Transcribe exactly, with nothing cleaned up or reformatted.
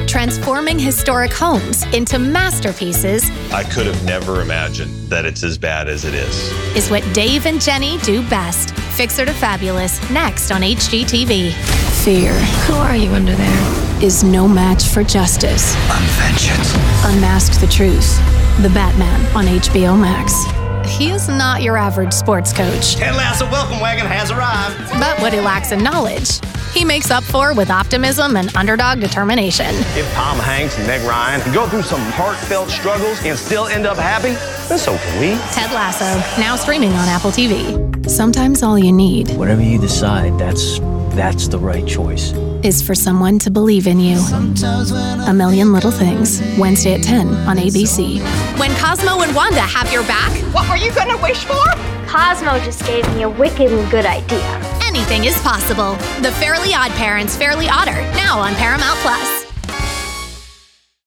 transforming historic homes into masterpieces I could have never imagined that it's as bad as it is. is what Dave and Jenny do best. Fixer to Fabulous, next on H G T V. Fear. Who are you under there? Is no match for justice. I'm vengeance. Unmask the Truth. The Batman on H B O Max. He is not your average sports coach. Ted Lasso welcome wagon has arrived. But what he lacks in knowledge, he makes up for with optimism and underdog determination. If Tom Hanks and Meg Ryan can go through some heartfelt struggles and still end up happy, then so can we. Ted Lasso, now streaming on Apple T V. Sometimes all you need Whatever you decide, that's that's the right choice. is for someone to believe in you. A Million Little Things, Wednesday at ten on A B C. When Cosmo and Wanda have your back, What were you gonna wish for? Cosmo just gave me a wickedly good idea. anything is possible. The Fairly Odd Parents, Fairly Odder, now on Paramount Plus.